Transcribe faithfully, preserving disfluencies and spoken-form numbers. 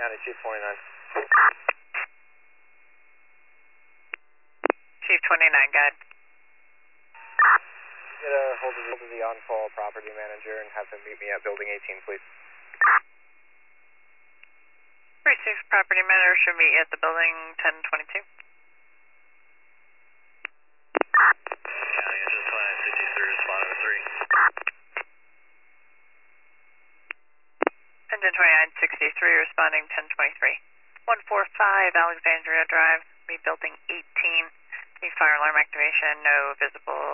Chief twenty-nine. Chief twenty-nine, guide. Get a hold of the, the on-call property manager and have him meet me at building eighteen, please. Precinct property manager should meet at the building ten twenty-two. County Engine twenty-nine sixty-three, responding three. Engine twenty-nine sixty-three, responding ten twenty-three. one four five Alexandria Drive, meet building eighteen. Need fire alarm activation, no visible